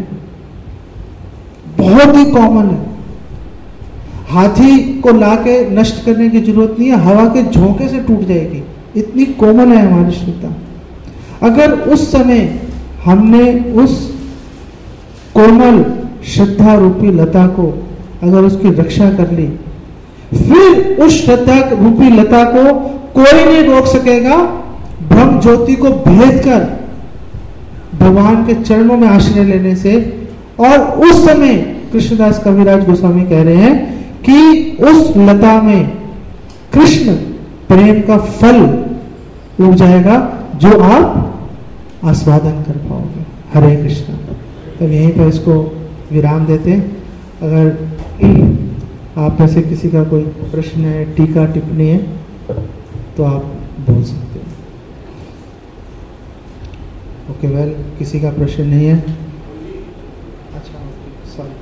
बहुत ही कॉमन है, हाथी को लाके नष्ट करने की जरूरत नहीं है, हवा के झोंके से टूट जाएगी, इतनी कोमल है हमारी श्रद्धा। अगर उस समय हमने उस कोमल श्रद्धा रूपी लता को अगर उसकी रक्षा कर ली, फिर उस श्रद्धा रूपी लता को कोई नहीं रोक सकेगा ब्रह्म ज्योति को भेद कर भगवान के चरणों में आश्रय लेने से। और उस समय कृष्णदास कविराज गोस्वामी कह रहे हैं कि उस लता में कृष्ण प्रेम का फल उग जाएगा जो आप आस्वादन कर पाओगे। हरे कृष्ण। तब यहीं पर इसको विराम देते हैं। अगर आप में से किसी का कोई प्रश्न है, टीका टिप्पणी है तो आप बोल सकते हैं। ओके वेल, किसी का प्रश्न नहीं है। अच्छा सॉरी।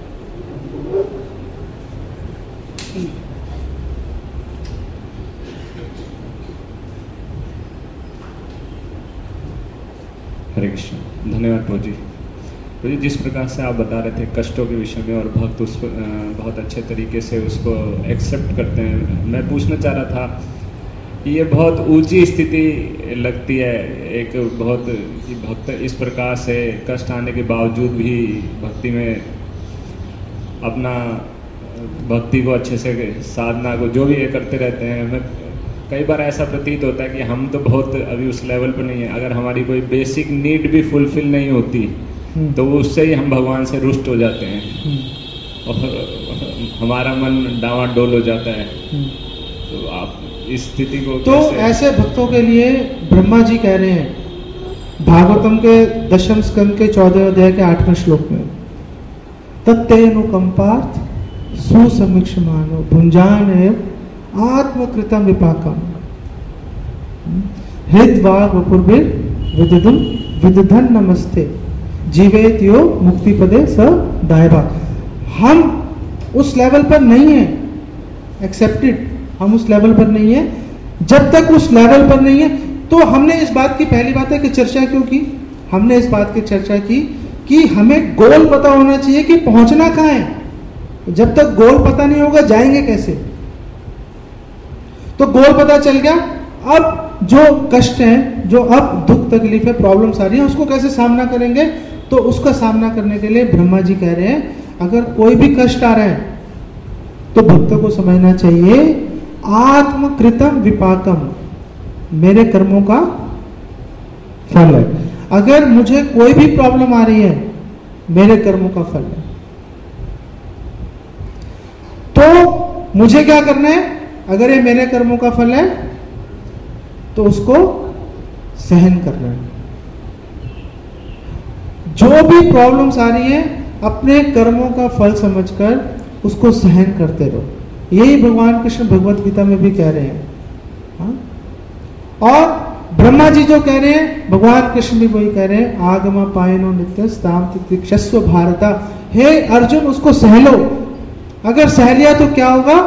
हरे कृष्ण। धन्यवाद प्रभु जी। प्रभु जी, जिस प्रकार से आप बता रहे थे कष्टों के विषय में और भक्त उस बहुत अच्छे तरीके से उसको एक्सेप्ट करते हैं, मैं पूछना चाह रहा था कि ये बहुत ऊंची स्थिति लगती है, एक बहुत कि भक्त इस प्रकार से कष्ट आने के बावजूद भी भक्ति में अपना भक्ति को अच्छे से साधना को जो भी ये करते रहते हैं। मैं कई बार ऐसा प्रतीत होता है कि हम तो बहुत अभी उस लेवल पर नहीं है, अगर हमारी कोई बेसिक नीड भी फुलफिल नहीं होती तो उससे ही हम भगवान से रुष्ट हो जाते हैं और हमारा मन डावाडोल हो जाता है। तो आप इस स्थिति को तो ऐसे भक्तों के लिए ब्रह्मा जी कह रहे हैं भागवतम के दशम स्कंद के चौदह अध्याय के आठवें श्लोक में, तत्तेनुकंपार्थ सुसमीक्षमानो भुंजान आत्मकृतम विपाकम हृदवाग वपुर्भिर विदधुम विदधन नमस्ते जीवेत यो मुक्ति पदे स दायवा। हम उस लेवल पर नहीं है, एक्सेप्टेड, हम उस लेवल पर नहीं है। जब तक उस लेवल पर नहीं है तो हमने इस बात की पहली बात है कि चर्चा क्यों की, हमने इस बात की चर्चा की कि हमें गोल पता होना चाहिए कि पहुंचना कहां है। जब तक गोल पता नहीं होगा जाएंगे कैसे। तो गोल पता चल गया, अब जो कष्ट है, जो अब दुख तकलीफ है, प्रॉब्लम्स आ रही है, उसको कैसे सामना करेंगे। तो उसका सामना करने के लिए ब्रह्मा जी कह रहे हैं अगर कोई भी कष्ट आ रहा है तो भक्तों को समझना चाहिए आत्मकृतम विपाकम, मेरे कर्मों का फल है। अगर मुझे कोई भी प्रॉब्लम आ रही है मेरे कर्मों का फल है, तो मुझे क्या करना है। अगर ये मेरे कर्मों का फल है तो उसको सहन करना है। जो भी प्रॉब्लम्स आ रही है अपने कर्मों का फल समझकर उसको सहन करते रहो। यही भगवान कृष्ण भगवत गीता में भी कह रहे हैं। हाँ? और ब्रह्मा जी जो कह रहे हैं भगवान कृष्ण भी वही कह रहे हैं, आगमा पायनो नित्य स्ताम तितिक्षस्व भारता। हे अर्जुन, उसको सह लो। अगर सह लिया तो क्या होगा,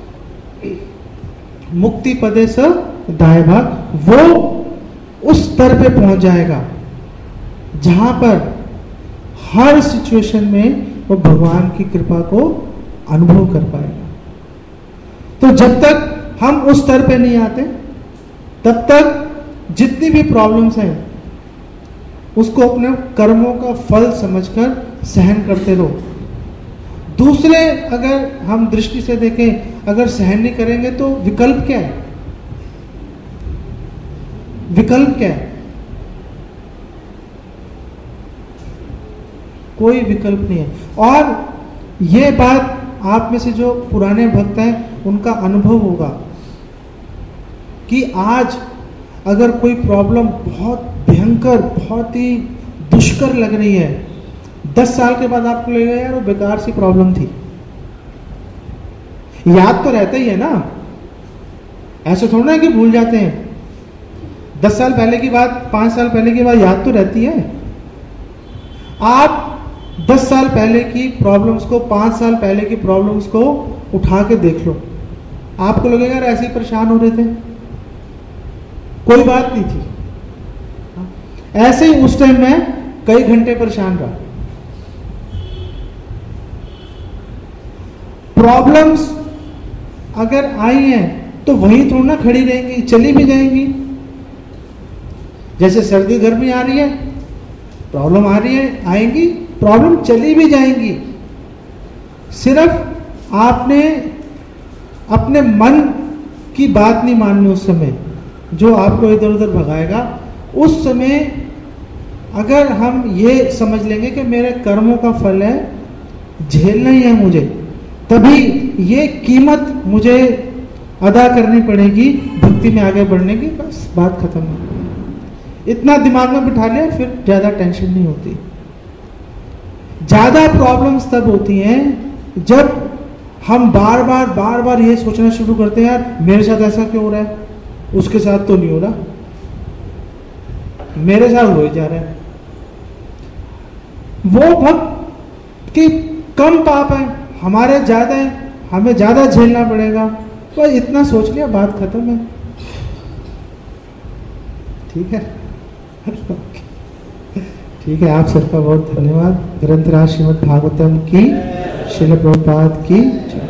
मुक्ति पदे स दाय भाग, वो उस स्तर पे पहुंच जाएगा जहां पर हर सिचुएशन में वो भगवान की कृपा को अनुभव कर पाएगा। तो जब तक हम उस स्तर पे नहीं आते तब तक जितनी भी प्रॉब्लम्स हैं उसको अपने कर्मों का फल समझकर सहन करते रहो। दूसरे अगर हम दृष्टि से देखें, अगर सहन नहीं करेंगे तो विकल्प क्या है, विकल्प क्या है, कोई विकल्प नहीं है। और ये बात आप में से जो पुराने भक्त हैं उनका अनुभव होगा कि आज अगर कोई प्रॉब्लम बहुत भयंकर, बहुत ही दुष्कर लग रही है, दस साल के बाद आपको लगेगा यार वो बेकार सी प्रॉब्लम थी। याद तो रहता ही है ना, ऐसे थोड़ा है कि भूल जाते हैं। दस साल पहले की बात, पांच साल पहले की बात याद तो रहती है। आप दस साल पहले की प्रॉब्लम्स को, पांच साल पहले की प्रॉब्लम्स को उठा के देख लो, आपको लगेगा यार ऐसे ही परेशान हो रहे थे, कोई बात नहीं थी। ऐसे ही उस टाइम में कई घंटे परेशान रहा। प्रॉब्लम्स अगर आई हैं तो वहीं थोड़ा ना खड़ी रहेंगी, चली भी जाएंगी। जैसे सर्दी गर्मी आ रही है, प्रॉब्लम आ रही है, आएंगी, प्रॉब्लम चली भी जाएंगी। सिर्फ आपने अपने मन की बात नहीं माननी उस समय, जो आपको इधर उधर भगाएगा। उस समय अगर हम ये समझ लेंगे कि मेरे कर्मों का फल है, झेलना ही है मुझे, तभी ये कीमत मुझे अदा करनी पड़ेगी भक्ति में आगे बढ़ने की, बस बात खत्म है। इतना दिमाग में बिठा लिया, फिर ज्यादा टेंशन नहीं होती। ज्यादा प्रॉब्लम्स तब होती हैं जब हम बार बार बार बार ये सोचना शुरू करते हैं, यार मेरे साथ ऐसा क्यों हो रहा है, उसके साथ तो नहीं हो रहा, मेरे साथ हो ही जा रहा है। वो भक्त की कम पाप है, हमारे ज्यादा है, हमें ज्यादा झेलना पड़ेगा। तो इतना सोच लिया, बात खत्म है। ठीक है ठीक है। आप सबका बहुत धन्यवाद। ग्रंथराज श्रीमद् भागवतम की, श्रील प्रभुपाद की।